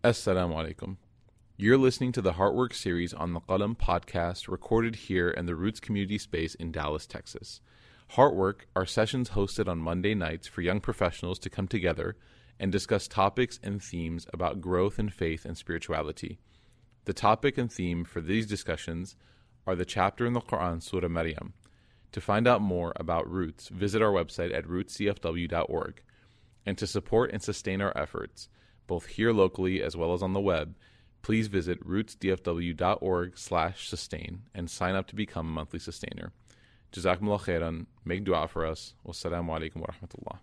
Assalamu alaikum. You're listening to the Heartwork series on the Qalam podcast, recorded here in the Roots community space in Dallas, Texas. Heartwork are sessions hosted on Monday nights for young professionals to come together and discuss topics and themes about growth in faith and spirituality. The topic and theme for these discussions are the chapter in the Quran, Surah Maryam. To find out more about Roots, visit our website at rootscfw.org. And to support and sustain our efforts, both here locally as well as on the web, please visit rootsdfw.org/sustain and sign up to become a monthly sustainer. Jazakumullah khairan. Make dua for us. Wassalamu alaikum wa rahmatullah.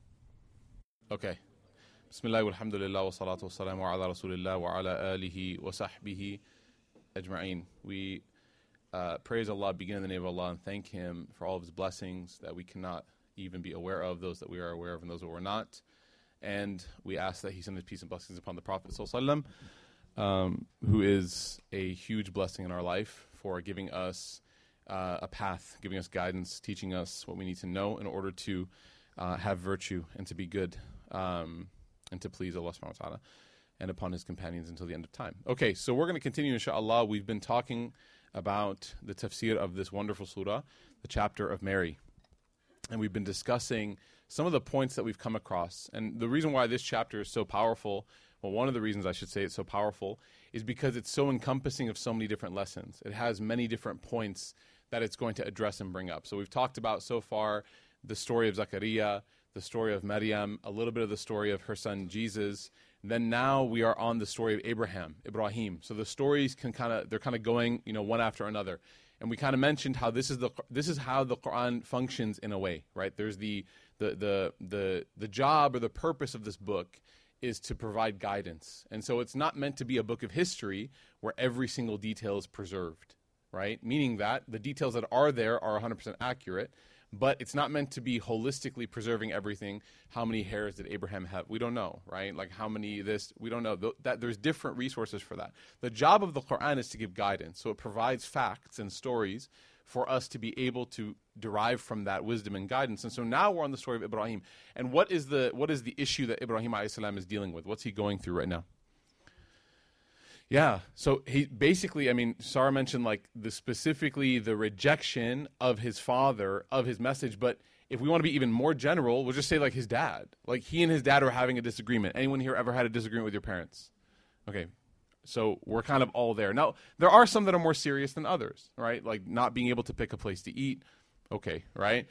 Okay. Bismillah walhamdulillah wa salatu wa salamu ala rasulillah wa ala alihi wa sahbihi ajma'een. We praise Allah, begin in the name of Allah, and thank Him for all of His blessings that we cannot even be aware of, those that we are aware of and those that we're not. And we ask that He send His peace and blessings upon the Prophet ﷺ, who is a huge blessing in our life for giving us a path, giving us guidance, teaching us what we need to know in order to have virtue and to be good and to please Allah subhanahu wa ta'ala and upon His companions until the end of time. Okay, so we're going to continue, inshallah. We've been talking about the tafsir of this wonderful surah, the chapter of Mary. And we've been discussing some of the points that we've come across. And the reason why this chapter is so powerful, well, one of the reasons I should say it's so powerful, is because it's so encompassing of so many different lessons. It has many different points that it's going to address and bring up. So we've talked about so far the story of Zakaria, the story of Maryam, a little bit of the story of her son Jesus. And then now we are on the story of Ibrahim. So the stories they're kind of going, one after another. And we kind of mentioned how this is how the Quran functions in a way, right? There's the job or the purpose of this book is to provide guidance. And so it's not meant to be a book of history where every single detail is preserved, right? Meaning that the details that are there are 100% accurate, but it's not meant to be holistically preserving everything. How many hairs did Abraham have? We don't know, right? Like how many this, we don't know. That there's different resources for that. The job of the Quran is to give guidance. So it provides facts and stories for us to be able to derive from that wisdom and guidance. And so now we're on the story of Ibrahim. And what is the issue that Ibrahim a.s. is dealing with? What's he going through right now? Yeah, so he basically, Sarah mentioned specifically the rejection of his father, of his message, but if we want to be even more general, we'll just say his dad. He and his dad are having a disagreement. Anyone here ever had a disagreement with your parents? Okay, so we're kind of all there. Now, there are some that are more serious than others, right? Like not being able to pick a place to eat, okay, right?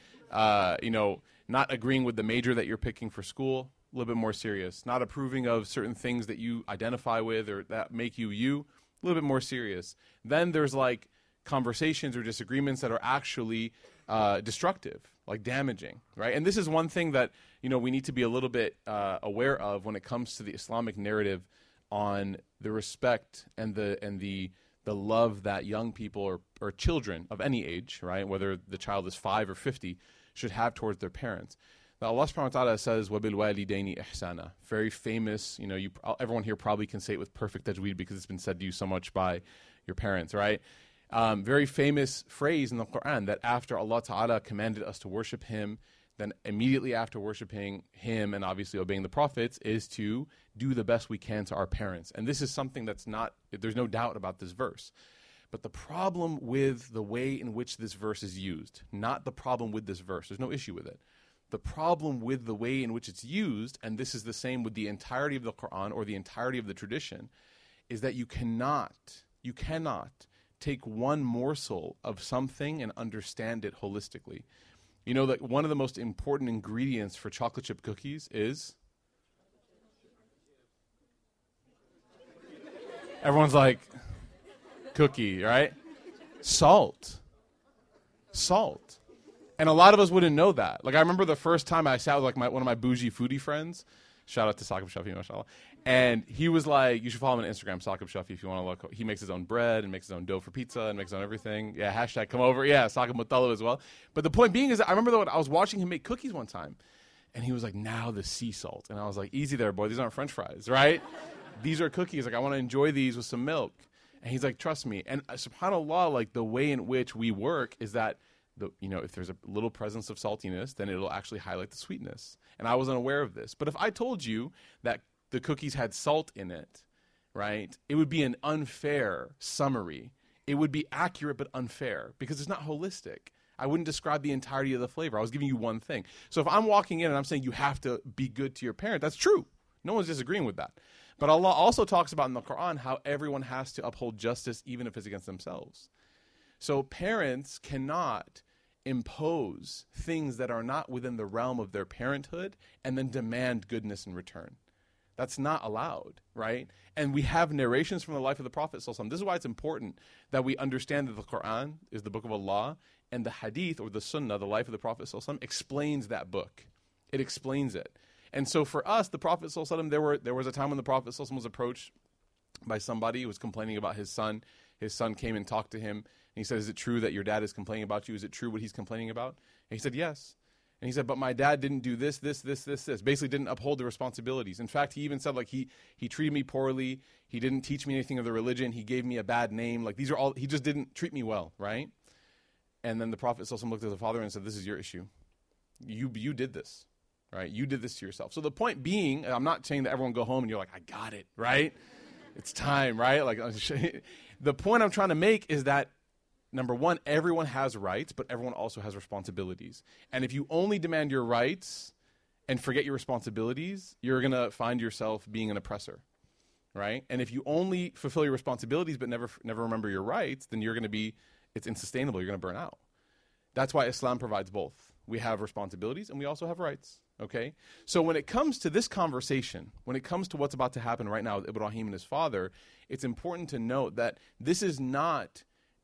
Not agreeing with the major that you're picking for school, a little bit more serious. Not approving of certain things that you identify with or that make you, a little bit more serious. Then there's conversations or disagreements that are actually destructive, damaging, right? And this is one thing that, we need to be a little bit aware of when it comes to the Islamic narrative on the respect and the love that young people or children of any age, right, whether the child is 5 or 50, should have towards their parents. Now, Allah subhanahu wa ta'ala says, وَبِالْوَالِدَيْنِ إِحْسَانًا. Very famous, everyone here probably can say it with perfect tajweed because it's been said to you so much by your parents, right? Very famous phrase in the Quran that after Allah ta'ala commanded us to worship Him, then immediately after worshiping Him and obviously obeying the prophets is to do the best we can to our parents. And this is something there's no doubt about this verse. But the problem with the way in which this verse is used, not the problem with this verse, there's no issue with it. The problem with the way in which it's used, and this is the same with the entirety of the Quran or the entirety of the tradition, is that you cannot take one morsel of something and understand it holistically. You know that one of the most important ingredients for chocolate chip cookies is? Everyone's like, cookie, right? Salt. And a lot of us wouldn't know that. I remember the first time I sat with one of my bougie foodie friends. Shout out to Saqib Shafi, mashallah. And he was like, you should follow him on Instagram, Saqib Shafi, if you want to look. He makes his own bread and makes his own dough for pizza and makes his own everything. Yeah, hashtag come over. Yeah, Saqib Muttalib as well. But the point being is, I remember I was watching him make cookies one time. And he was like, now the sea salt. And I was like, easy there, boy. These aren't French fries, right? These are cookies. I want to enjoy these with some milk. And he's like, trust me. And subhanAllah, the way in which we work is that if there's a little presence of saltiness, then it'll actually highlight the sweetness. And I wasn't aware of this. But if I told you that the cookies had salt in it, right? It would be an unfair summary. It would be accurate but unfair because it's not holistic. I wouldn't describe the entirety of the flavor. I was giving you one thing. So if I'm walking in and I'm saying you have to be good to your parent, that's true. No one's disagreeing with that. But Allah also talks about in the Quran how everyone has to uphold justice even if it's against themselves. So parents cannot impose things that are not within the realm of their parenthood and then demand goodness in return. That's not allowed, right? And we have narrations from the life of the Prophet ﷺ. This is why it's important that we understand that the Quran is the book of Allah and the Hadith or the Sunnah, the life of the Prophet ﷺ, explains that book. It explains it. And so for us, the Prophet ﷺ, there was a time when the Prophet ﷺ was approached by somebody who was complaining about his son. His son came and talked to him. And he said, is it true that your dad is complaining about you? Is it true what he's complaining about? And he said, yes. And he said, but my dad didn't do this. Basically didn't uphold the responsibilities. In fact, he even said, like, he treated me poorly. He didn't teach me anything of the religion. He gave me a bad name. Like, these are all, he just didn't treat me well, right? And then the Prophet ﷺ looked at the father and said, this is your issue. You did this, right? You did this to yourself. So the point being, I'm not saying that everyone go home and you're like, I got it, right? It's time, right? Like, the point I'm trying to make is that, number one, everyone has rights, but everyone also has responsibilities. And if you only demand your rights and forget your responsibilities, you're going to find yourself being an oppressor, right? And if you only fulfill your responsibilities but never remember your rights, then you're going to be, it's unsustainable. You're going to burn out. That's why Islam provides both. We have responsibilities and we also have rights, okay? So when it comes to this conversation, when it comes to what's about to happen right now with Ibrahim and his father, it's important to note that this is not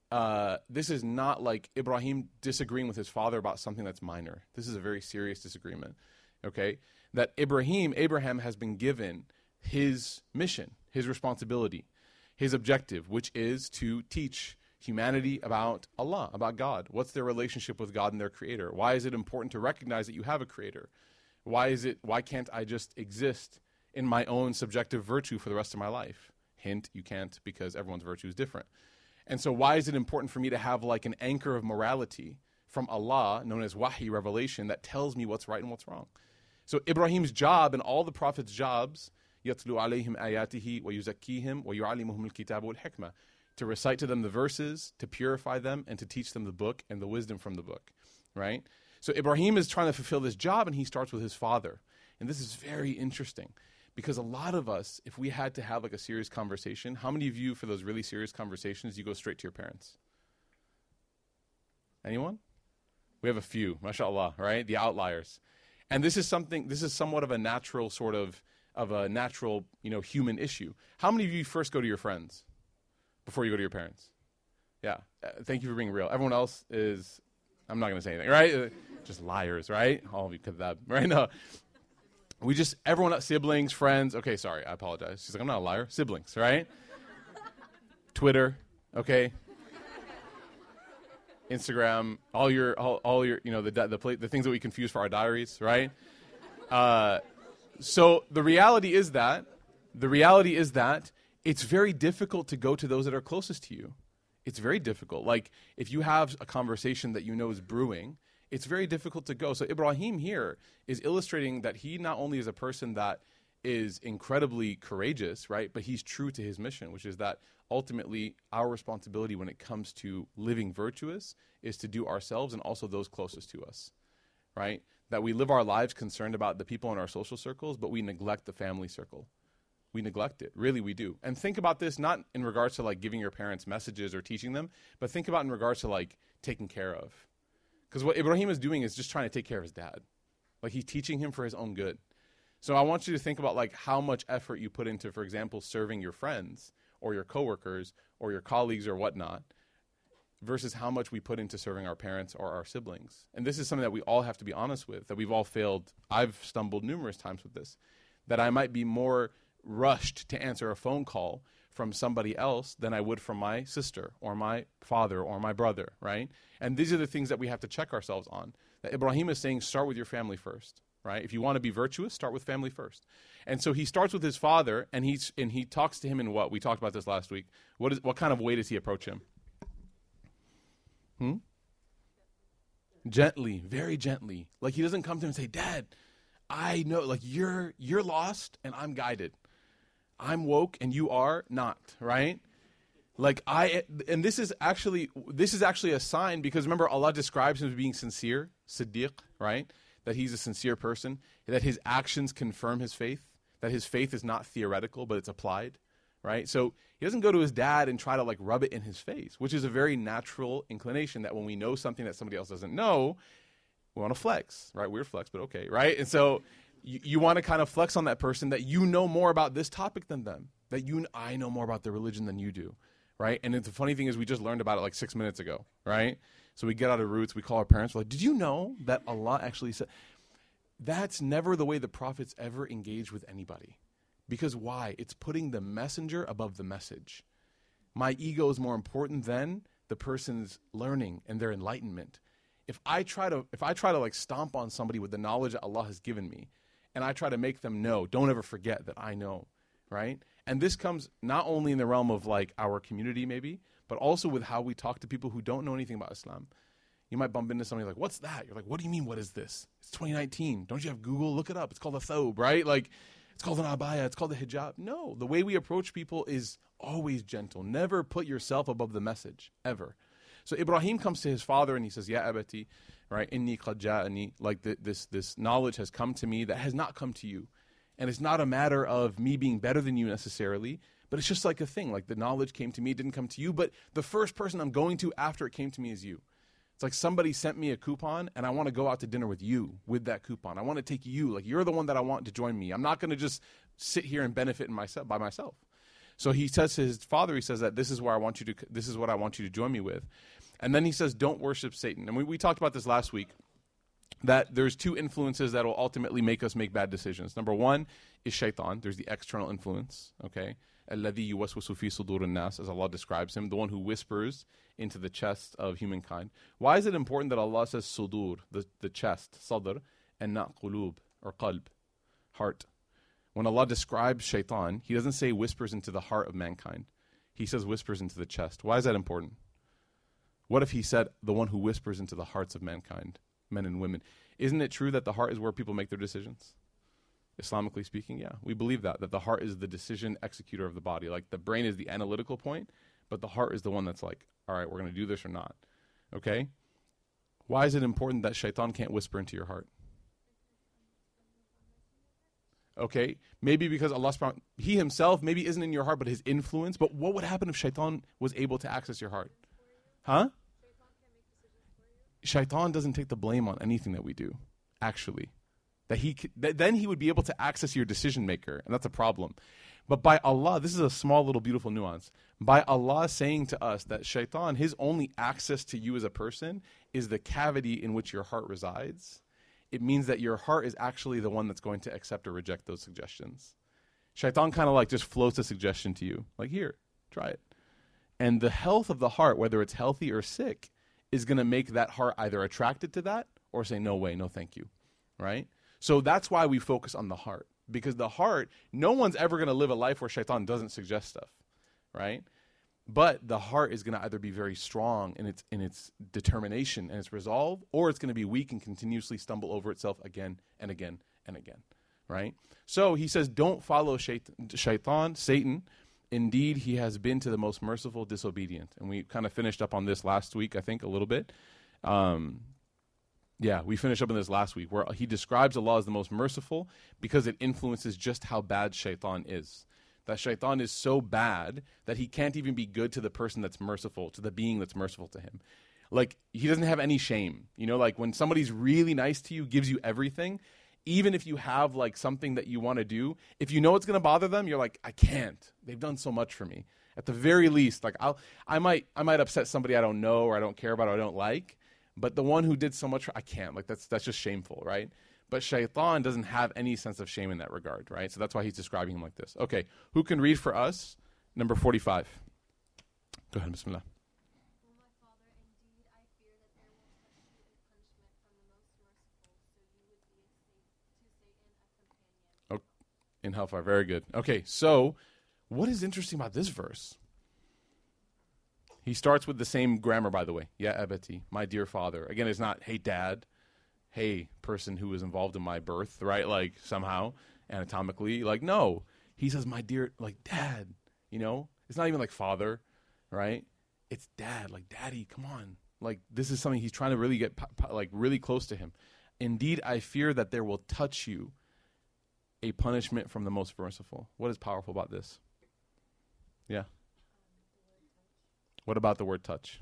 like Ibrahim disagreeing with his father about something that's minor. This is a very serious disagreement, okay? That Abraham has been given his mission, his responsibility, his objective, which is to teach humanity about Allah, about God. What's their relationship with God and their creator? Why is it important to recognize that you have a creator? Why can't I just exist in my own subjective virtue for the rest of my life? Hint, you can't, because everyone's virtue is different. And so why is it important for me to have like an anchor of morality from Allah, known as wahi, revelation, that tells me what's right and what's wrong? So Ibrahim's job and all the prophets' jobs, يَتْلُو عَلَيْهِمْ آيَاتِهِ وَيُزَكِّيهِمْ وَيُعَلِّمُهُمُ الْكِتَابَ وَالْحِكْمَةِ, to recite to them the verses, to purify them, and to teach them the book and the wisdom from the book, right? So Ibrahim is trying to fulfill this job, and he starts with his father. And this is very interesting, because a lot of us, if we had to have like a serious conversation, how many of you, for those really serious conversations, you go straight to your parents? Anyone? We have a few, mashallah, right? The outliers. And this is somewhat of a natural sort of a natural, human issue. How many of you first go to your friends before you go to your parents? Yeah. Thank you for being real. Everyone else is, I'm not going to say anything, right? Just liars, right? All of you kadhab, right? No. Everyone else, siblings, friends. Okay, sorry, I apologize. She's like, I'm not a liar. Siblings, right? Twitter, okay? Instagram, all your, the things that we confuse for our diaries, right? So the reality is that it's very difficult to go to those that are closest to you. It's very difficult. Like, if you have a conversation that you know is brewing, it's very difficult to go. So Ibrahim here is illustrating that he not only is a person that is incredibly courageous, right, but he's true to his mission, which is that ultimately our responsibility when it comes to living virtuous is to do ourselves and also those closest to us, right? That we live our lives concerned about the people in our social circles, but we neglect the family circle. We neglect it. Really, we do. And think about this not in regards to like giving your parents messages or teaching them, but think about in regards to like taking care of. Because what Ibrahim is doing is just trying to take care of his dad. Like, he's teaching him for his own good. So I want you to think about like how much effort you put into, for example, serving your friends or your coworkers or your colleagues or whatnot, versus how much we put into serving our parents or our siblings. And this is something that we all have to be honest with, that we've all failed. I've stumbled numerous times with this, that I might be more rushed to answer a phone call from somebody else than I would from my sister or my father or my brother, right? And these are the things that we have to check ourselves on. That Ibrahim is saying, start with your family first, right? If you want to be virtuous, start with family first. And so he starts with his father, and he talks to him in what? We talked about this last week. What kind of way does he approach him? Gently, very gently. Like, he doesn't come to him and say, Dad, I know, like, you're lost and I'm guided. I'm woke and you are not, right? Like and this is actually a sign, because remember, Allah describes him as being sincere, Siddiq, right? That he's a sincere person, that his actions confirm his faith, that his faith is not theoretical, but it's applied, right? So he doesn't go to his dad and try to like rub it in his face, which is a very natural inclination, that when we know something that somebody else doesn't know, we want to flex, right? Weird flex, but okay, right? And so you want to kind of flex on that person that you know more about this topic than them, that I know more about their religion than you do, right? And the funny thing is, we just learned about it like 6 minutes ago, right? So we get out of roots, we call our parents, we're like, did you know that Allah actually said? That's never the way the prophets ever engage with anybody. Because why? It's putting the messenger above the message. My ego is more important than the person's learning and their enlightenment. If I try to like stomp on somebody with the knowledge that Allah has given me, and I try to make them know, don't ever forget that I know, right? And this comes not only in the realm of like our community maybe, but also with how we talk to people who don't know anything about Islam. You might bump into somebody like, what's that? You're like, what do you mean, what is this? It's 2019. Don't you have Google? Look it up. It's called a thobe, right? Like, it's called an abaya. It's called a hijab. No, the way we approach people is always gentle. Never put yourself above the message, ever. So Ibrahim comes to his father and he says, Ya abati, right? Inni qad ja'ani, like this knowledge has come to me that has not come to you. And it's not a matter of me being better than you necessarily, but it's just like a thing. Like the knowledge came to me, it didn't come to you, but the first person I'm going to after it came to me is you. It's like somebody sent me a coupon and I want to go out to dinner with you with that coupon. I want to take you, like you're the one that I want to join me. I'm not going to just sit here and benefit by myself. So he says to his father, he says that this is what I want you to join me with. And then he says, don't worship Satan. And we talked about this last week, that there's two influences that will ultimately make us make bad decisions. Number one is shaitan. There's the external influence, okay? الَّذِي يُوَسْوِسُ فِي صُدُورِ النَّاسِ, as Allah describes him, the one who whispers into the chest of humankind. Why is it important that Allah says sudur, the chest, sadr, and not qulub, or qalb, heart? When Allah describes shaitan, he doesn't say whispers into the heart of mankind. He says whispers into the chest. Why is that important? What if he said the one who whispers into the hearts of mankind, men and women? Isn't it true that the heart is where people make their decisions? Islamically speaking, yeah. We believe that the heart is the decision executor of the body. Like the brain is the analytical point, but the heart is the one that's like, all right, we're going to do this or not. Okay? Why is it important that shaitan can't whisper into your heart? Okay? Maybe because Allah subhanahu, he himself maybe isn't in your heart, but his influence. But what would happen if shaitan was able to access your heart? Huh? Shaitan doesn't take the blame on anything that we do, actually. Then he would be able to access your decision maker, and that's a problem. But by Allah, this is a small little beautiful nuance. By Allah saying to us that shaitan, his only access to you as a person is the cavity in which your heart resides, it means that your heart is actually the one that's going to accept or reject those suggestions. Shaitan kind of like just floats a suggestion to you, like here, try it. And the health of the heart, whether it's healthy or sick, is going to make that heart either attracted to that or say, no way, no thank you, right? So that's why we focus on the heart. Because the heart, no one's ever going to live a life where shaitan doesn't suggest stuff, right? But the heart is going to either be very strong in its determination and its resolve, or it's going to be weak and continuously stumble over itself again and again and again, right? So he says, don't follow shaitan, Satan. Indeed, he has been to the most merciful disobedient. And we kind of finished up on this last week, I think, a little bit. We finished up on this last week, where he describes Allah as the most merciful because it influences just how bad shaitan is. That shaitan is so bad that he can't even be good to the person that's merciful, to the being that's merciful to him. Like, he doesn't have any shame. You know, like when somebody's really nice to you, gives you everything, even if you have like something that you want to do, if you know it's going to bother them, you're like, I can't. They've done so much for me. At the very least, like I might upset somebody I don't know or I don't care about or I don't like, but the one who did so much, I can't. Like that's just shameful, right? But shaitan doesn't have any sense of shame in that regard, right? So that's why he's describing him like this. Okay, who can read for us number 45? Go ahead, bismillah. In hellfire, very good. Okay, so what is interesting about this verse? He starts with the same grammar, by the way. Ya abati, my dear father. Again, it's not, hey, dad. Hey, person who was involved in my birth, right? Like, somehow, anatomically. Like, no. He says, my dear, like, Dad, you know? It's not even like father, right? It's dad, like, Daddy, come on. Like, this is something he's trying to really get, like, really close to him. Indeed, I fear that there will touch you a punishment from the most merciful. What is powerful about this? Yeah. What about the word touch?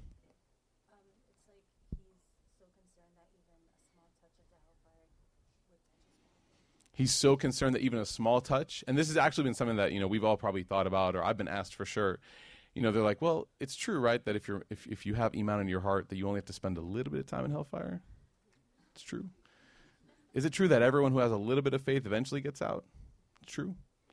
It's like he's so concerned that even a small touch of the hellfire would touch his. He's so concerned that even a small touch, and this has actually been something that, you know, we've all probably thought about, or I've been asked for sure. You know, they're like, well, it's true, right, that if you have iman in your heart, that you only have to spend a little bit of time in hellfire? It's true. Is it true that everyone who has a little bit of faith eventually gets out? It's true.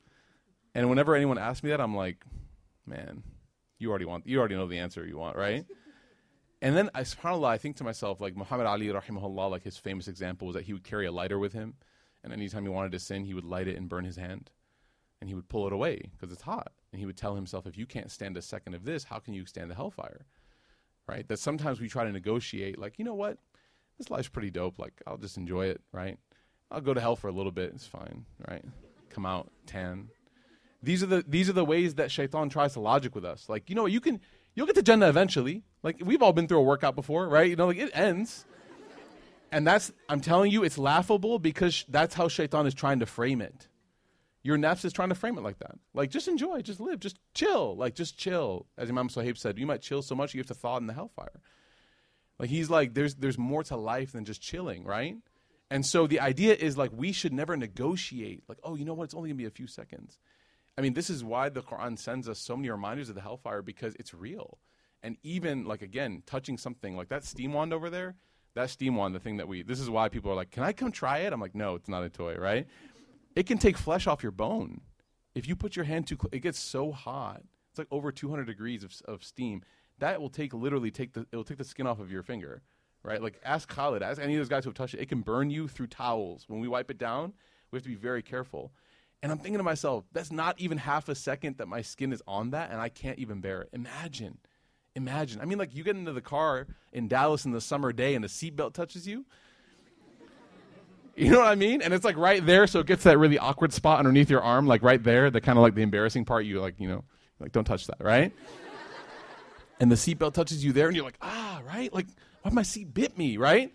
And whenever anyone asks me that, I'm like, man, you already know the answer you want, right? And then, subhanAllah, I think to myself, like Muhammad Ali, rahimahullah, like his famous example was that he would carry a lighter with him, and anytime he wanted to sin, he would light it and burn his hand. And he would pull it away because it's hot. And he would tell himself, if you can't stand a second of this, how can you stand the hellfire? Right? That sometimes we try to negotiate, like, you know what? This life's pretty dope. Like, I'll just enjoy it, right? I'll go to hell for a little bit. It's fine, right? Come out tan. These are the ways that shaitan tries to logic with us. Like, you know, you'll get to Jannah eventually. Like, we've all been through a workout before, right? You know, like, it ends. And I'm telling you, it's laughable because that's how shaitan is trying to frame it. Your nafs is trying to frame it like that. Like, just enjoy, just live, just chill. Like, just chill. As Imam Suhaib said, you might chill so much you have to thaw in the hellfire. Like, he's like, there's more to life than just chilling, right? And so the idea is, like, we should never negotiate. Like, oh, you know what? It's only going to be a few seconds. I mean, this is why the Quran sends us so many reminders of the hellfire, because it's real. And even, like, again, touching something like that steam wand over there, that steam wand, the thing that this is why people are like, can I come try it? I'm like, no, it's not a toy, right? It can take flesh off your bone. If you put your hand too close, it gets so hot. It's like over 200 degrees of steam. That will literally take the skin off of your finger, right? Like, ask Khalid, ask any of those guys who have touched it. It can burn you through towels. When we wipe it down, we have to be very careful. And I'm thinking to myself, that's not even half a second that my skin is on that, and I can't even bear it. Imagine. I mean, like, you get into the car in Dallas in the summer day and the seatbelt touches you. You know what I mean? And it's like right there, so it gets that really awkward spot underneath your arm, like right there, the kind of like the embarrassing part. You like, you know, like, don't touch that, right? And the seatbelt touches you there, and you're like, right? Like, why my seat bit me, right?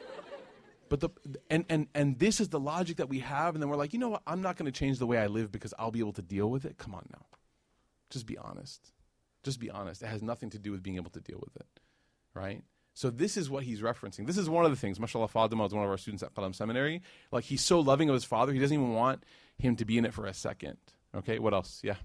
But and this is the logic that we have, and then we're like, you know what? I'm not going to change the way I live because I'll be able to deal with it. Come on now. Just be honest. Just be honest. It has nothing to do with being able to deal with it, right? So this is what he's referencing. This is one of the things. MashaAllah, Fatima is one of our students at Qalam Seminary. Like, he's so loving of his father, he doesn't even want him to be in it for a second. Okay, what else? Yeah.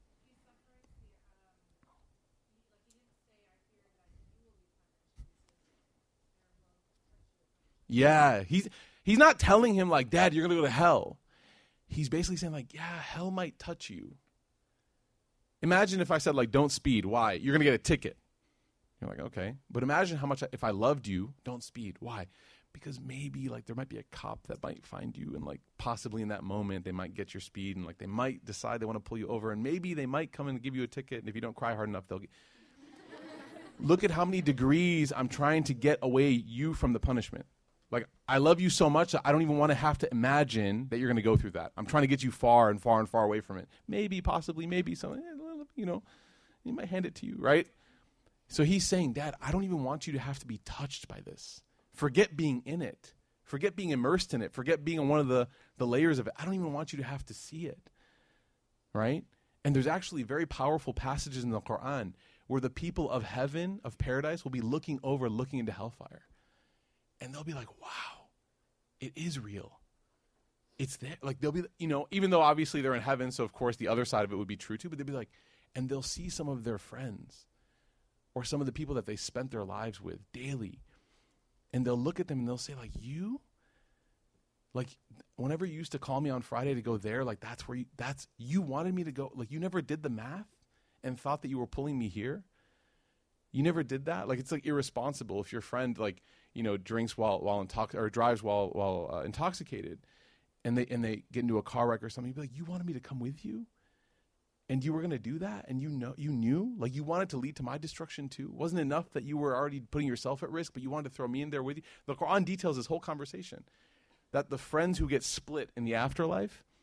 Yeah, he's not telling him, like, Dad, you're going to go to hell. He's basically saying, like, yeah, hell might touch you. Imagine if I said, like, don't speed. Why? You're going to get a ticket. You're like, okay. But imagine how much, if I loved you, don't speed. Why? Because maybe, like, there might be a cop that might find you, and, like, possibly in that moment they might get your speed, and, like, they might decide they want to pull you over, and maybe they might come and give you a ticket, and if you don't cry hard enough, they'll get... Look at how many degrees I'm trying to get away you from the punishment. Like, I love you so much that I don't even want to have to imagine that you're going to go through that. I'm trying to get you far and far and far away from it. Maybe, possibly, maybe something, you know, he might hand it to you, right? So he's saying, Dad, I don't even want you to have to be touched by this. Forget being in it. Forget being immersed in it. Forget being on one of the layers of it. I don't even want you to have to see it, right? And there's actually very powerful passages in the Quran where the people of heaven, of paradise, will be looking into hellfire. And they'll be like, wow, it is real. It's there. Like, they'll be, you know, even though obviously they're in heaven, so of course the other side of it would be true too, but they'll be like, and they'll see some of their friends or some of the people that they spent their lives with daily. And they'll look at them and they'll say, like, you? Like, whenever you used to call me on Friday to go there, like, you wanted me to go. Like, you never did the math and thought that you were pulling me here. You never did that. Like, it's like irresponsible if your friend, like, you know, drinks while intoxicated or drives while intoxicated, and they get into a car wreck or something. You'd be like, you wanted me to come with you, and you were going to do that, and you knew, like, you wanted to lead to my destruction too. It wasn't enough that you were already putting yourself at risk, but you wanted to throw me in there with you. The Quran details this whole conversation, that the friends who get split in the afterlife,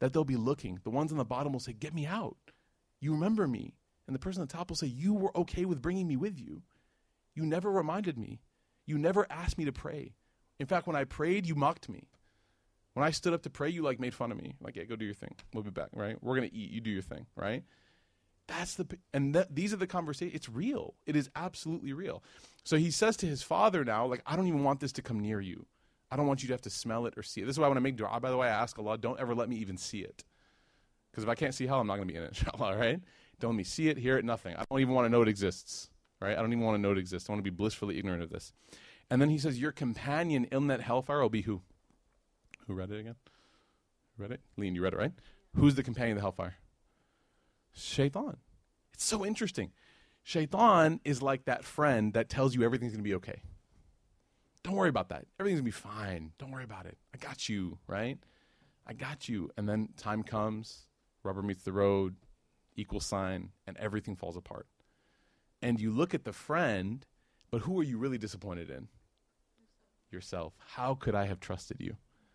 that they'll be looking. The ones on the bottom will say, get me out. You remember me. And the person on the top will say, you were okay with bringing me with you. You never reminded me. You never asked me to pray. In fact, when I prayed, you mocked me. When I stood up to pray, you like made fun of me. Like, yeah, go do your thing. We'll be back, right? We're going to eat. You do your thing, right? These are the conversations. It's real. It is absolutely real. So he says to his father now, like, I don't even want this to come near you. I don't want you to have to smell it or see it. This is why when I make dua, by the way, I ask Allah, don't ever let me even see it. Because if I can't see hell, I'm not going to be in it, inshallah, right? Don't let me see it, hear it, nothing. I don't even want to know it exists, right? I don't even want to know it exists. I want to be blissfully ignorant of this. And then he says, your companion in that hellfire will be who? Who read it again? Read it? Lean, you read it, right? Who's the companion of the hellfire? Shaitan. It's so interesting. Shaitan is like that friend that tells you everything's going to be okay. Don't worry about that. Everything's going to be fine. Don't worry about it. I got you, right? I got you. And then time comes, rubber meets the road, equal sign, and everything falls apart. And you look at the friend, but who are you really disappointed in? Yourself. How could I have trusted you?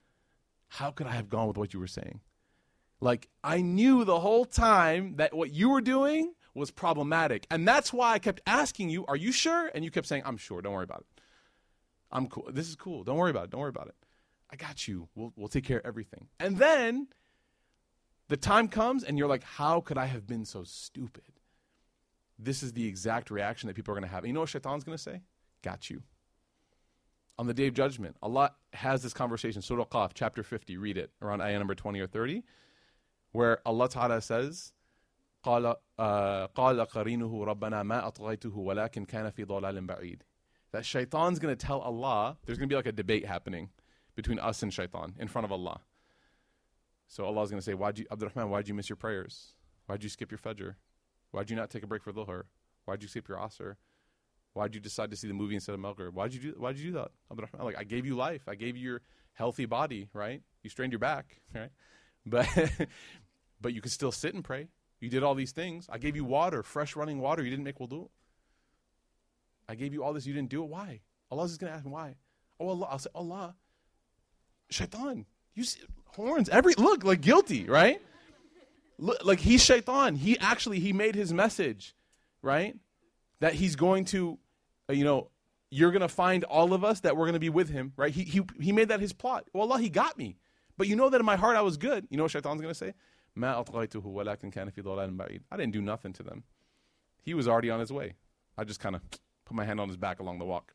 How could I have gone with what you were saying? Like, I knew the whole time that what you were doing was problematic. And that's why I kept asking you, are you sure? And you kept saying, I'm sure. Don't worry about it. I'm cool. This is cool. Don't worry about it. Don't worry about it. I got you. We'll take care of everything. And then the time comes and you're like, how could I have been so stupid? This is the exact reaction that people are going to have. And you know what Shaitan's going to say? Got you. On the day of judgment, Allah has this conversation, Surah Qaf, chapter 50, read it, around ayah number 20 or 30, where Allah Ta'ala says, قَالَ قَرِينُهُ رَبَّنَا مَا أَطْغَيْتُهُ وَلَكِنْ كَانَ فِي ضَلَالٍ بَعِيدٍ. That Shaitan's going to tell Allah, there's going to be like a debate happening between us and Shaitan in front of Allah. So Allah's going to say, Abdurrahman, why'd you miss your prayers? Why'd you skip your Fajr? Why'd you not take a break for Dhuhr? Why'd you skip your Asr? Why'd you decide to see the movie instead of Maghrib? Why'd you do that, Abdurrahman? Like, I gave you life. I gave you your healthy body, right? You strained your back, right? But you could still sit and pray. You did all these things. I gave you water, fresh running water. You didn't make wudu. I gave you all this. You didn't do it. Why? Allah's just going to ask me why. Oh, Allah. I'll say, Allah, Shaitan, you see horns, look, like guilty, right? Look, like he's Shaitan. He made his message, right? That he's going to, you're going to find all of us that we're going to be with him, right? He made that his plot. Well, Allah, he got me. But you know that in my heart I was good. You know what Shaitan's going to say? مَا أَطْغَيْتُهُ وَلَكِنْ كَانَ فِي ضَلَالٍ بَعِيدٍ. I didn't do nothing to them. He was already on his way. I just kind of put my hand on his back along the walk.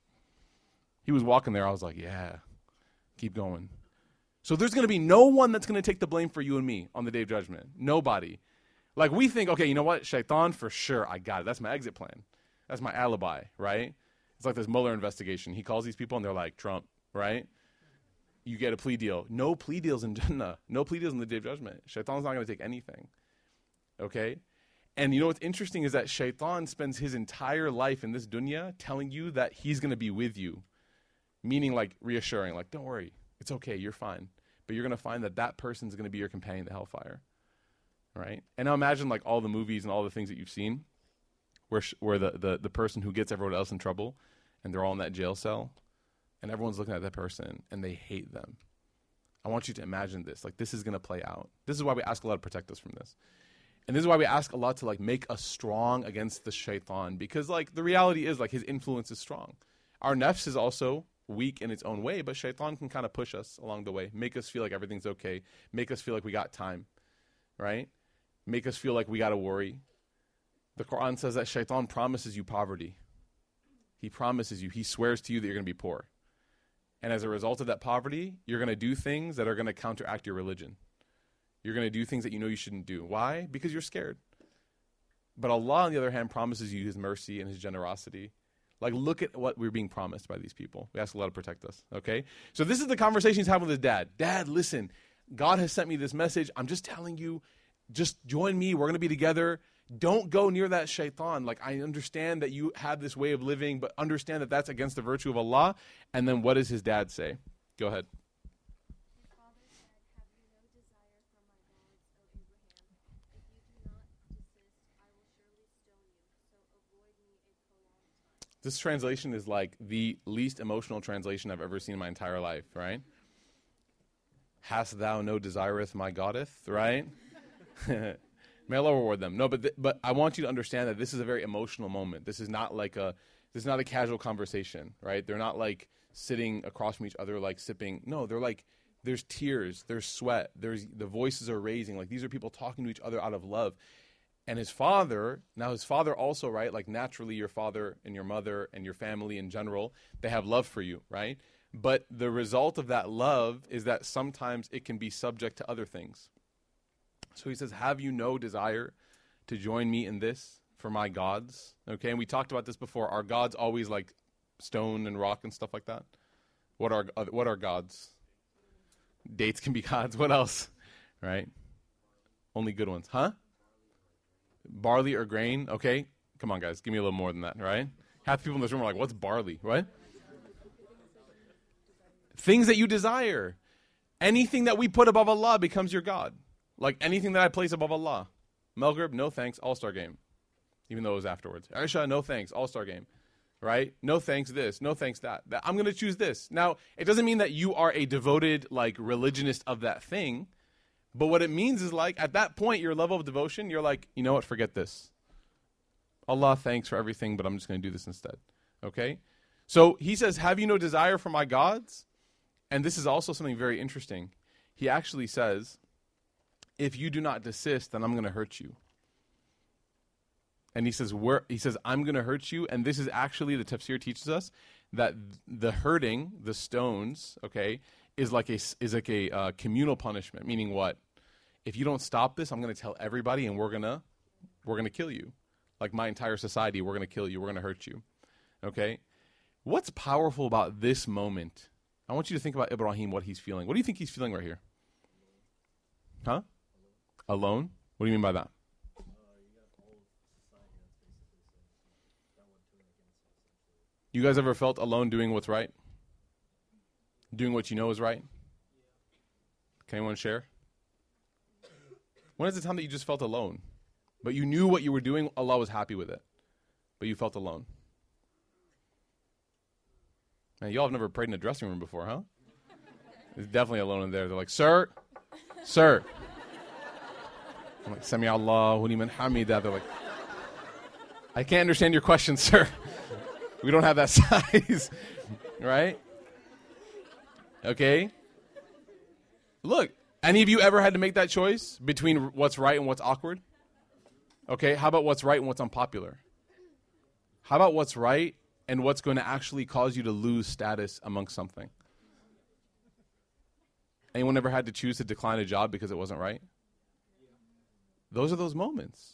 He was walking there. I was like, yeah, keep going. So there's going to be no one that's going to take the blame for you and me on the day of judgment. Nobody. Like we think, okay, you know what? Shaitan, for sure, I got it. That's my exit plan. That's my alibi, right? It's like this Mueller investigation. He calls these people and they're like, Trump, right? You get a plea deal. No plea deals in Jannah. No plea deals in the day of judgment. Shaitan's not going to take anything. Okay? And you know what's interesting is that Shaitan spends his entire life in this dunya telling you that he's going to be with you. Meaning like reassuring, like, don't worry. It's okay. You're fine. But you're going to find that that person's going to be your companion in the hellfire. Right? And now imagine like all the movies and all the things that you've seen where the person who gets everyone else in trouble and they're all in that jail cell and everyone's looking at that person and they hate them. I want you to imagine this. Like, this is going to play out. This is why we ask Allah to protect us from this. And this is why we ask Allah to, like, make us strong against the shaitan. Because, like, the reality is, like, his influence is strong. Our nafs is also weak in its own way, but shaitan can kind of push us along the way, make us feel like everything's okay, make us feel like we got time, right? Make us feel like we got to worry. The Quran says that shaitan promises you poverty. He promises you, he swears to you that you're going to be poor. And as a result of that poverty, you're going to do things that are going to counteract your religion. You're going to do things that you know you shouldn't do. Why? Because you're scared. But Allah, on the other hand, promises you his mercy and his generosity. Like, look at what we're being promised by these people. We ask Allah to protect us, okay? So this is the conversation he's having with his dad. Dad, listen, God has sent me this message. I'm just telling you, just join me. We're going to be together. Don't go near that shaitan. Like, I understand that you have this way of living, but understand that that's against the virtue of Allah. And then what does his dad say? Go ahead. His father said, have you no desire for my gods, O Abraham? If you do not desist, I will surely stone you, so avoid me a prolonged time. This translation is like the least emotional translation I've ever seen in my entire life, right? Hast thou no desireth my Goddeth, right? May Allah reward them. No, but I want you to understand that this is a very emotional moment. This is not a casual conversation, right? They're not like sitting across from each other like sipping. No, they're like, there's tears, there's sweat, the voices are raising. Like these are people talking to each other out of love. And his father also, right? Like naturally your father and your mother and your family in general, they have love for you, right? But the result of that love is that sometimes it can be subject to other things. So he says, have you no desire to join me in this for my gods? Okay, and we talked about this before. Are gods always like stone and rock and stuff like that? What are gods? Dates can be gods. What else? Right? Only good ones. Huh? Barley or grain? Okay. Come on, guys. Give me a little more than that, right? Half the people in this room are like, what's barley? Right? Things that you desire. Anything that we put above Allah becomes your God. Like anything that I place above Allah. Maghrib, no thanks, All-Star game. Even though it was afterwards. Aisha, no thanks, All-Star game. Right? No thanks this, no thanks that. I'm going to choose this. Now, it doesn't mean that you are a devoted, like, religionist of that thing. But what it means is, like, at that point, your level of devotion, you're like, you know what, forget this. Allah, thanks for everything, but I'm just going to do this instead. Okay? So he says, have you no desire for my gods? And this is also something very interesting. He actually says, if you do not desist, then I'm going to hurt you. And he says, I'm going to hurt you. And this is actually, the tafsir teaches us that the hurting, the stones, okay, is like a communal punishment. Meaning what? If you don't stop this, I'm going to tell everybody, and we're going to kill you. Like my entire society, we're going to kill you. We're going to hurt you. Okay? What's powerful about this moment? I want you to think about Ibrahim, what he's feeling. What do you think he's feeling right here? Huh? Alone? What do you mean by that? You guys ever felt alone doing what's right? Doing what you know is right? Can anyone share? When is the time that you just felt alone? But you knew what you were doing, Allah was happy with it. But you felt alone. Man, y'all have never prayed in a dressing room before, huh? There's definitely alone in there. They're like, sir. I'm like, Sami Allahu liman hamida. They're like, I can't understand your question, sir. We don't have that size, right? Okay. Look, any of you ever had to make that choice between what's right and what's awkward? Okay, how about what's right and what's unpopular? How about what's right and what's going to actually cause you to lose status amongst something? Anyone ever had to choose to decline a job because it wasn't right? Those are those moments.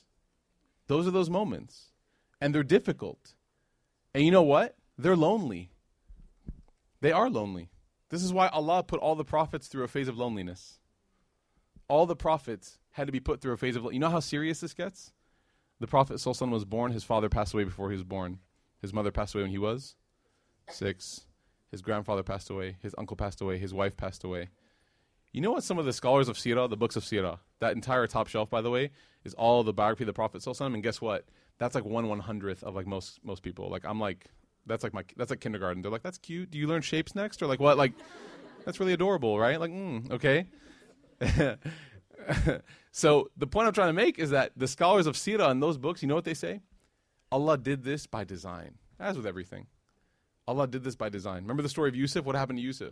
And they're difficult. And you know what? They're lonely. They are lonely. This is why Allah put all the prophets through a phase of loneliness. All the prophets had to be put through a phase of loneliness. You know how serious this gets? The Prophet ﷺ was born. His father passed away before he was born. His mother passed away when he was 6. His grandfather passed away. His uncle passed away. His wife passed away. You know what some of the scholars of Sirah, the books of Sirah, that entire top shelf, by the way, is all the biography of the Prophet ﷺ. And guess what? That's like 1/100th of like most people. Like I'm like, that's like kindergarten. They're like, that's cute. Do you learn shapes next? Or like what? Like, that's really adorable, right? Like, okay. So the point I'm trying to make is that the scholars of Sirah in those books, you know what they say? Allah did this by design. As with everything. Allah did this by design. Remember the story of Yusuf? What happened to Yusuf?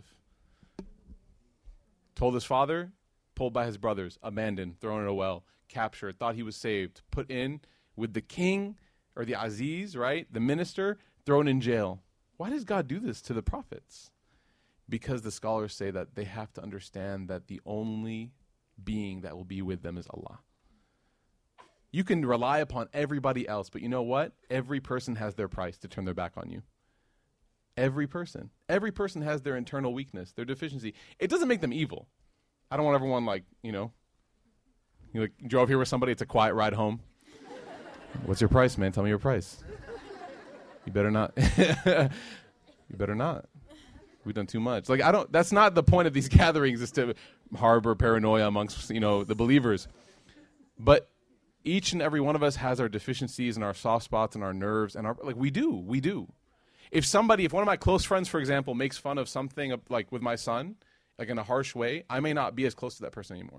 Told his father, pulled by his brothers, abandoned, thrown in a well, captured, thought he was saved, put in with the king or the Aziz, right? The minister, thrown in jail. Why does God do this to the prophets? Because the scholars say that they have to understand that the only being that will be with them is Allah. You can rely upon everybody else, but you know what? Every person has their price to turn their back on you. Every person. Every person has their internal weakness, their deficiency. It doesn't make them evil. I don't want everyone like, you like drove here with somebody, it's a quiet ride home. What's your price, man? Tell me your price. You better not. You better not. We've done too much. Like, that's not the point of these gatherings, is to harbor paranoia amongst, the believers. But each and every one of us has our deficiencies and our soft spots and our nerves and we do. If one of my close friends, for example, makes fun of something like with my son, like in a harsh way, I may not be as close to that person anymore.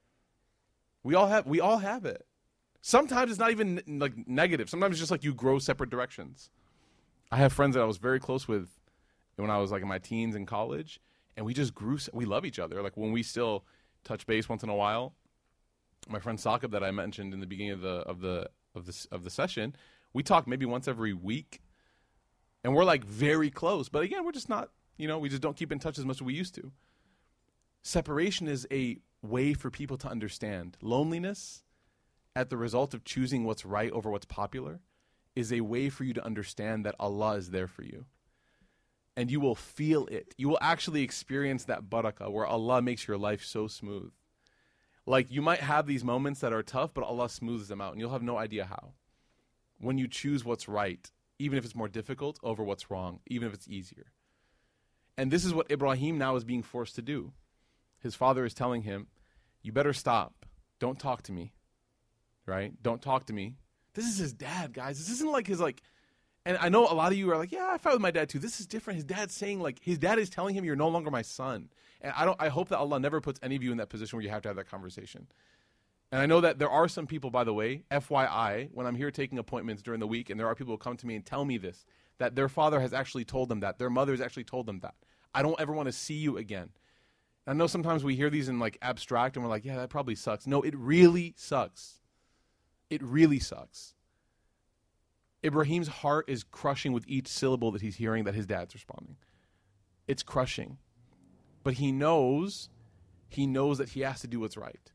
We all have it. Sometimes it's not even like negative. Sometimes it's just like you grow separate directions. I have friends that I was very close with when I was like in my teens in college, and we just grew. We love each other. Like when we still touch base once in a while. My friend Sakib that I mentioned in the beginning of the session, we talk maybe once every week, and we're like very close. But again, we're just not. We just don't keep in touch as much as we used to. Separation is a way for people to understand loneliness at the result of choosing what's right over what's popular is a way for you to understand that Allah is there for you. And you will feel it. You will actually experience that barakah where Allah makes your life so smooth. Like you might have these moments that are tough, but Allah smooths them out and you'll have no idea how. When you choose what's right, even if it's more difficult, over what's wrong, even if it's easier. And this is what Ibrahim now is being forced to do. His father is telling him, you better stop. Don't talk to me. Right? Don't talk to me. This is his dad, guys. This isn't like his and I know a lot of you are like, yeah, I fight with my dad too. This is different. His dad's saying his dad is telling him you're no longer my son. And I hope that Allah never puts any of you in that position where you have to have that conversation. And I know that there are some people, by the way, FYI, when I'm here taking appointments during the week, and there are people who come to me and tell me this, that their father has actually told them that. Their mother has actually told them that. I don't ever want to see you again. I know sometimes we hear these in abstract and we're like, yeah, that probably sucks. No, it really sucks. It really sucks. Ibrahim's heart is crushing with each syllable that he's hearing that his dad's responding. It's crushing. But he knows that he has to do what's right.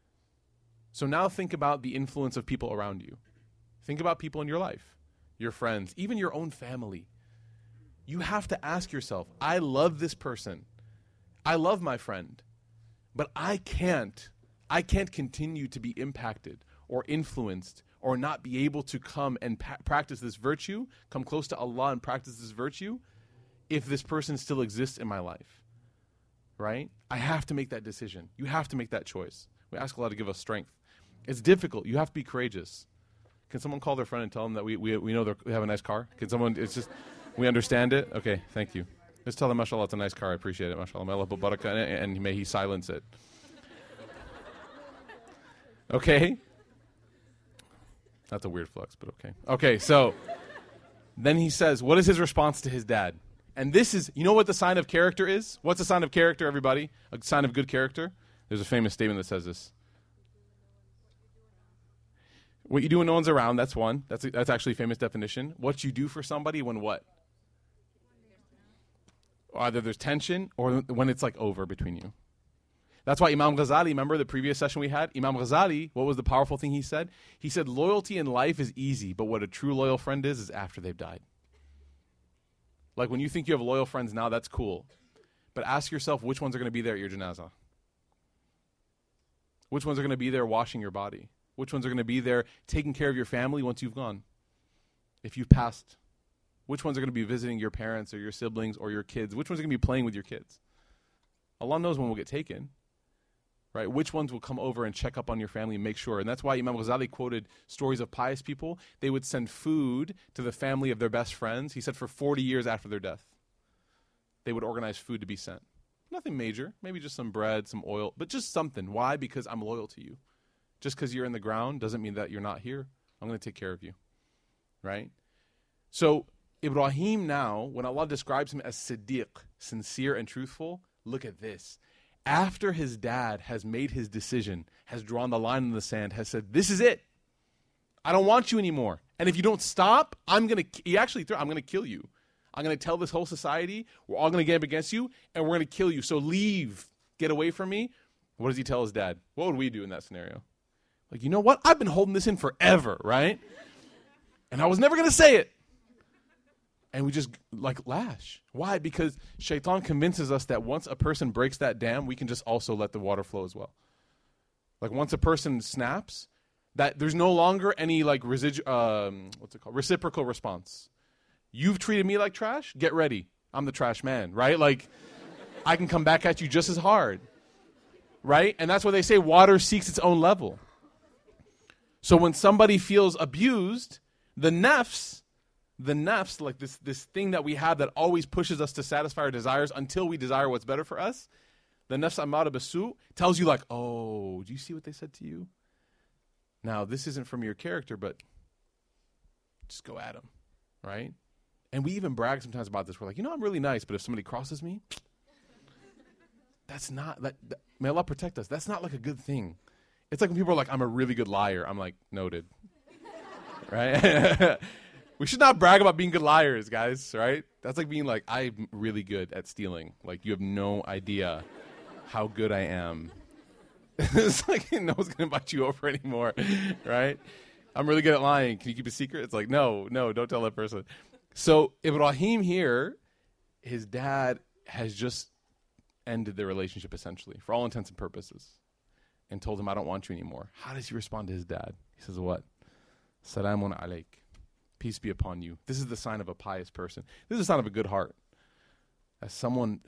So now think about the influence of people around you. Think about people in your life, your friends, even your own family. You have to ask yourself, I love this person. I love my friend. But I can't continue to be impacted or influenced or not be able to come and practice this virtue, come close to Allah and practice this virtue if this person still exists in my life. Right? I have to make that decision. You have to make that choice. We ask Allah to give us strength. It's difficult. You have to be courageous. Can someone call their friend and tell them that we know they have a nice car? Can someone, we understand it? Okay, thank you. Just tell them, mashallah, it's a nice car. I appreciate it, mashallah. May Allah put barakah in it, and may He silence it. Okay? That's a weird flex, but okay. Okay, so then he says, what is his response to his dad? And this is, you know what the sign of character is? What's a sign of character, everybody? A sign of good character? There's a famous statement that says this. What you do when no one's around, that's one. That's actually a famous definition. What you do for somebody when what? Either there's tension or when it's over between you. That's why Imam Ghazali, remember the previous session we had? Imam Ghazali, what was the powerful thing he said? He said, loyalty in life is easy, but what a true loyal friend is after they've died. Like when you think you have loyal friends now, that's cool. But ask yourself which ones are going to be there at your janazah. Which ones are going to be there washing your body? Which ones are going to be there taking care of your family once you've gone? If you've passed. Which ones are going to be visiting your parents or your siblings or your kids? Which ones are going to be playing with your kids? Allah knows when we'll get taken. Right? Which ones will come over and check up on your family and make sure? And that's why Imam Ghazali quoted stories of pious people. They would send food to the family of their best friends. He said for 40 years after their death, they would organize food to be sent. Nothing major. Maybe just some bread, some oil, but just something. Why? Because I'm loyal to you. Just because you're in the ground doesn't mean that you're not here. I'm going to take care of you. Right? So Ibrahim now, when Allah describes him as Siddiq, sincere and truthful, look at this. After his dad has made his decision, has drawn the line in the sand, has said, this is it. I don't want you anymore. And if you don't stop, I'm going to kill you. I'm going to tell this whole society, we're all going to get up against you, and we're going to kill you. So leave. Get away from me. What does he tell his dad? What would we do in that scenario? Like, you know what? I've been holding this in forever, right? And I was never going to say it. And we just lash. Why? Because shaitan convinces us that once a person breaks that dam, we can just also let the water flow as well. Like once a person snaps, that there's no longer any reciprocal response. You've treated me like trash? Get ready. I'm the trash man, right? Like I can come back at you just as hard. Right? And that's why they say water seeks its own level. So when somebody feels abused, the nafs, like this thing that we have that always pushes us to satisfy our desires until we desire what's better for us, The nafs amara bisu tells you like, oh, do you see what they said to you? Now, this isn't from your character, but just go at them, right? And we even brag sometimes about this. We're like, I'm really nice, but if somebody crosses me, that's not, may Allah protect us. That's not like a good thing. It's like when people are like, I'm a really good liar. I'm like, noted. Right? We should not brag about being good liars, guys, right? That's like being like, I'm really good at stealing. Like, you have no idea how good I am. It's like, no one's going to invite you over anymore, right? I'm really good at lying. Can you keep a secret? It's like, no, don't tell that person. So Ibrahim here, his dad has just ended their relationship essentially, for all intents and purposes, and told him, I don't want you anymore. How does he respond to his dad? He says, what? Salamun alayk. Peace be upon you. This is the sign of a pious person. This is a sign of a good heart. As someone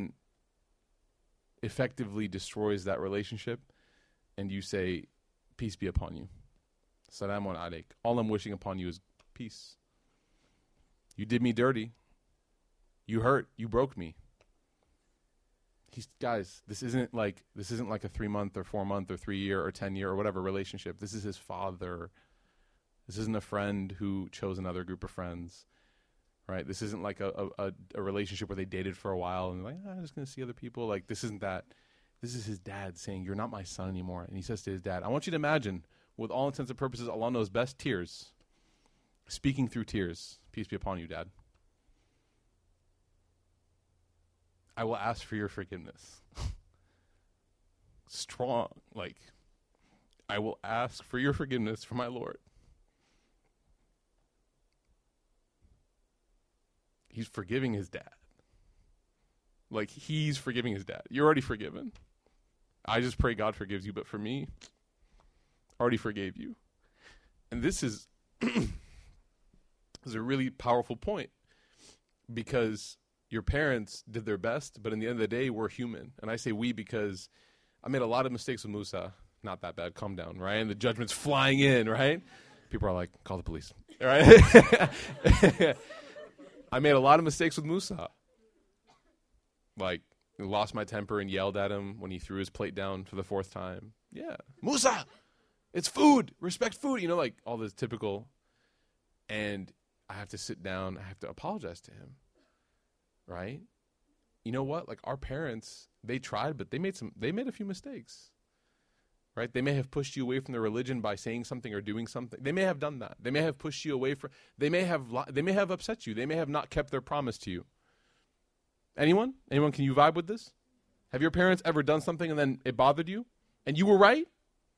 effectively destroys that relationship, and you say, peace be upon you. Salamun alayk. All I'm wishing upon you is peace. You did me dirty. You hurt. You broke me. Guys, this isn't like a 3-month or 4-month or 3-year or 10-year or whatever relationship. This is his father. This isn't a friend who chose another group of friends, right? This isn't like a relationship where they dated for a while and like, I'm just going to see other people. Like, this isn't that. This is his dad saying, you're not my son anymore. And he says to his dad, I want you to imagine, with all intents and purposes, Allah knows best, tears. Speaking through tears. Peace be upon you, Dad. I will ask for your forgiveness. Strong, like, I will ask for your forgiveness for my Lord. He's forgiving his dad. Like, he's forgiving his dad. You're already forgiven. I just pray God forgives you, but for me, I already forgave you. And this is, this is a really powerful point, because your parents did their best, but in the end of the day, we're human. And I say we because I made a lot of mistakes with Musa. Not that bad. Calm down, right? And the judgment's flying in, right? People are like, call the police, right? I made a lot of mistakes with Musa. Like, lost my temper and yelled at him when he threw his plate down for the 4th time. Yeah. Musa, it's food. Respect food. Like all this typical. And I have to sit down. I have to apologize to him. Right? You know what? Like, our parents, they tried, but they made a few mistakes. Right? They may have pushed you away from the religion by saying something or doing something. They may have done that. They may have pushed you away from, they may have upset you. They may have not kept their promise to you. Anyone? Can you vibe with this? Have your parents ever done something and then it bothered you? And you were right?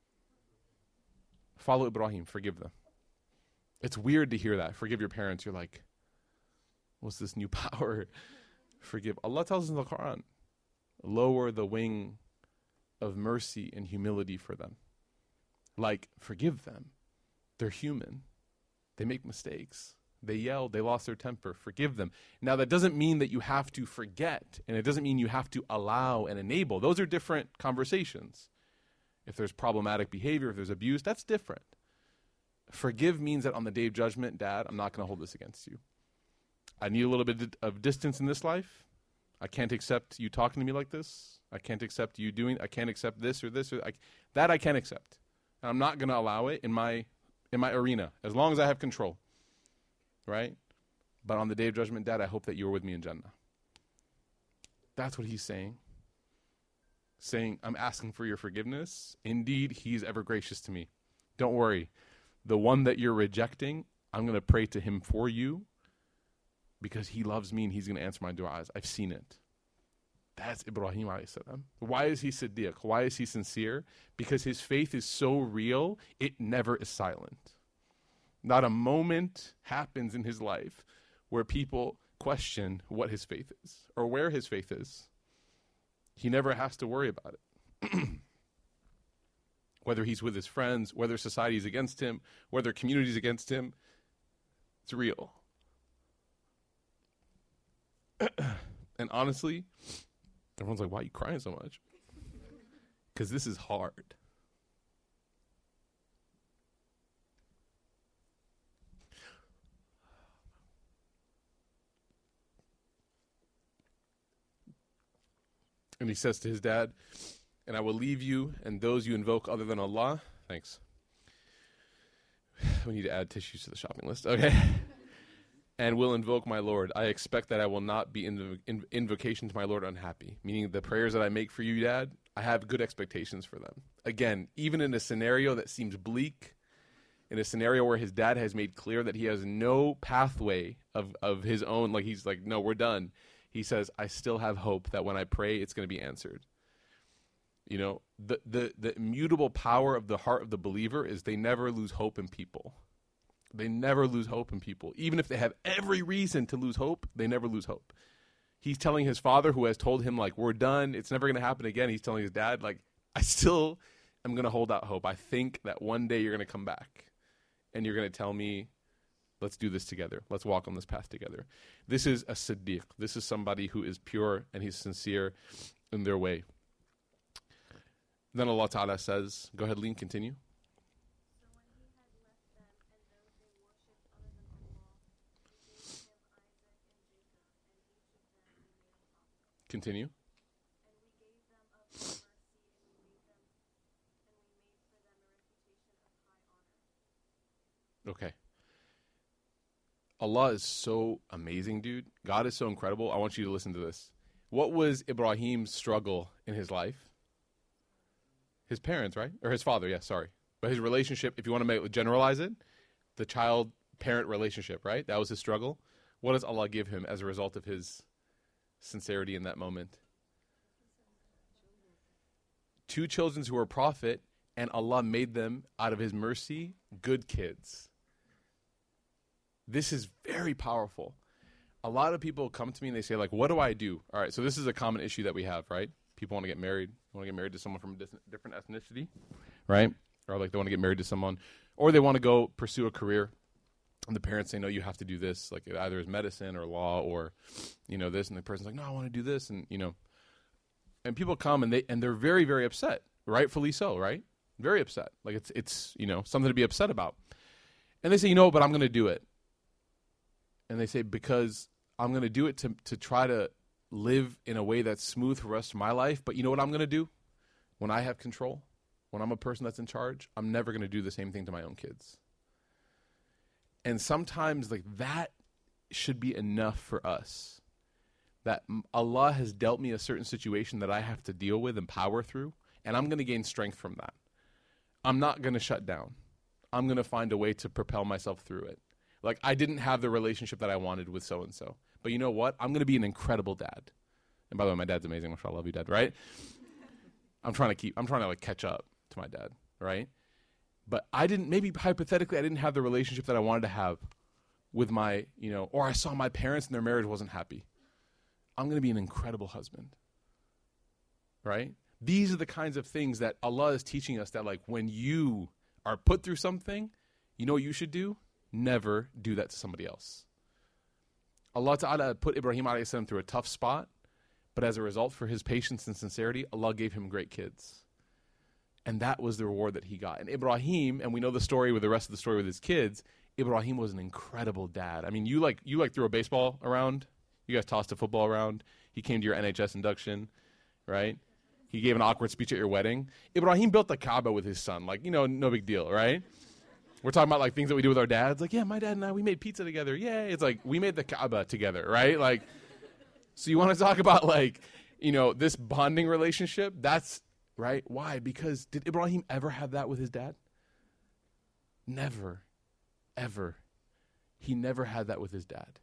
Follow Ibrahim. Forgive them. It's weird to hear that. Forgive your parents. You're like, what's this new power? Forgive. Allah tells us in the Quran, lower the wing of mercy and humility for them. Like, forgive them. They're human. They make mistakes. They yelled. They lost their temper. Forgive them. Now, that doesn't mean that you have to forget, and it doesn't mean you have to allow and enable. Those are different conversations. If there's problematic behavior, if there's abuse, that's different. Forgive means that on the day of judgment, Dad, I'm not going to hold this against you. I need a little bit of distance in this life. I can't accept you talking to me like this. I can't accept you I can't accept this or this. That I can't accept. And I'm not going to allow it in my arena, as long as I have control. Right? But on the day of judgment, Dad, I hope that you're with me in Jannah. That's what he's saying. Saying, I'm asking for your forgiveness. Indeed, he's ever gracious to me. Don't worry. The one that you're rejecting, I'm going to pray to him for you, because he loves me and he's going to answer my du'as. I've seen it. That's Ibrahim a.s. Why is he Siddiq? Why is he sincere? Because his faith is so real, it never is silent. Not a moment happens in his life where people question what his faith is or where his faith is. He never has to worry about it. Whether he's with his friends, whether society is against him, whether community is against him, it's real. And honestly, everyone's like, why are you crying so much? Because this is hard. And he says to his dad, and I will leave you and those you invoke other than Allah. Thanks. We need to add tissues to the shopping list. Okay. And will invoke my Lord. I expect that I will not be in invocation to my Lord unhappy. Meaning the prayers that I make for you, Dad, I have good expectations for them. Again, even in a scenario that seems bleak, in a scenario where his dad has made clear that he has no pathway of his own, like he's like, no, we're done. He says, I still have hope that when I pray, it's going to be answered. You know, the immutable power of the heart of the believer is they never lose hope in people. They never lose hope in people. Even if they have every reason to lose hope, they never lose hope. He's telling his father, who has told him, like, we're done, it's never going to happen again. He's telling his dad, like, I still am going to hold out hope. I think that one day you're going to come back and you're going to tell me, let's do this together. Let's walk on this path together. This is a Siddiq. This is somebody who is pure and he's sincere in their way. Then Allah Ta'ala says, go ahead, Leen, continue. Continue. And we gave them of our mercy, and we made for them a reputation of high honor. Okay. Allah is so amazing, dude. God is so incredible. I want you to listen to this. What was Ibrahim's struggle in his life? His parents, right? Or his father, yeah, sorry. But his relationship, if you want to generalize it, the child-parent relationship, right? That was his struggle. What does Allah give him as a result of his sincerity in that moment? 2 children who were a prophet, and Allah made them, out of his mercy, good kids. This is very powerful. A lot of people come to me and they say, like, what do I do? All right, so this is a common issue that we have, right? People want to get married. They want to get married to someone from a different ethnicity, right? Or like they want to get married to someone, or they want to go pursue a career. And the parents say, no, you have to do this. Like it either is medicine or law or, you know, this. And the person's like, no, I want to do this. And, you know, and people come and they're very, very upset. Rightfully so, right? Very upset. Like it's, you know, something to be upset about. And they say, you know, but I'm going to do it. And they say, because I'm going to do it to try to live in a way that's smooth for the rest of my life. But you know what I'm going to do? When I have control, when I'm a person that's in charge, I'm never going to do the same thing to my own kids. And sometimes like that should be enough for us. That Allah has dealt me a certain situation that I have to deal with and power through. And I'm going to gain strength from that. I'm not going to shut down. I'm going to find a way to propel myself through it. Like I didn't have the relationship that I wanted with so-and-so. But you know what? I'm going to be an incredible dad. And by the way, my dad's amazing. Mashallah, I love you, Dad, right? I'm trying to like catch up to my dad, right? But maybe hypothetically, I didn't have the relationship that I wanted to have with my, you know, or I saw my parents and their marriage wasn't happy. I'm going to be an incredible husband, right? These are the kinds of things that Allah is teaching us that like when you are put through something, you know what you should do? Never do that to somebody else. Allah Ta'ala put Ibrahim alayhi salam through a tough spot, but as a result for his patience and sincerity, Allah gave him great kids. And that was the reward that he got. And Ibrahim, and we know the story with the rest of the story with his kids, Ibrahim was an incredible dad. I mean, you threw a baseball around. You guys tossed a football around. He came to your NHS induction, right? He gave an awkward speech at your wedding. Ibrahim built the Kaaba with his son. Like, you know, no big deal, right? We're talking about like things that we do with our dads. Like, yeah, my dad and I, we made pizza together. Yay. It's like, we made the Kaaba together, right? Like, so you want to talk about like, you know, this bonding relationship? That's, right? Why? Because did Ibrahim ever have that with his dad? Never. Ever. He never had that with his dad.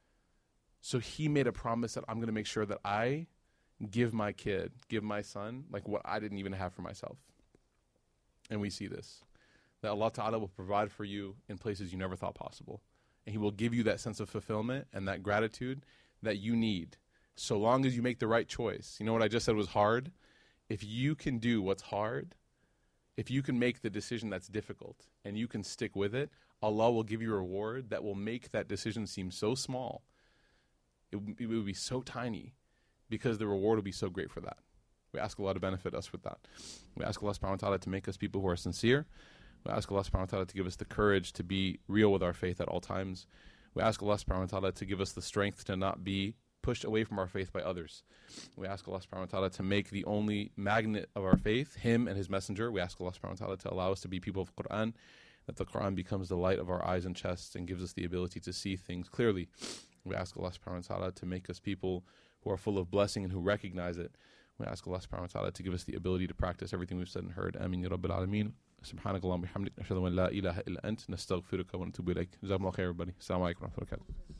So he made a promise that I'm going to make sure that I give my son, like what I didn't even have for myself. And we see this. That Allah Ta'ala will provide for you in places you never thought possible. And he will give you that sense of fulfillment and that gratitude that you need. So long as you make the right choice. You know what I just said was hard? If you can do what's hard, if you can make the decision that's difficult and you can stick with it, Allah will give you a reward that will make that decision seem so small. It will be so tiny because the reward will be so great for that. We ask Allah to benefit us with that. We ask Allah subhanahu wa ta'ala to make us people who are sincere. We ask Allah subhanahu wa ta'ala to give us the courage to be real with our faith at all times. We ask Allah subhanahu wa ta'ala to give us the strength to not be pushed away from our faith by others. We ask Allah subhanahu wa ta'ala to make the only magnet of our faith Him and His Messenger. We ask Allah subhanahu wa ta'ala to allow us to be people of Quran, that the Quran becomes the light of our eyes and chests and gives us the ability to see things clearly. We ask Allah subhanahu wa ta'ala to make us people who are full of blessing and who recognize it. We ask Allah subhanahu wa ta'ala to give us the ability to practice everything we've said and heard. Ameen ya Rabbil Alameen. سبحانك اللهم وبحمدك نشهد ان لا اله الا انت نستغفرك ونتوب اليك. جزاكم الله خير everybody. Assalamu alaikum wa rahmatullahi wa barakatuh.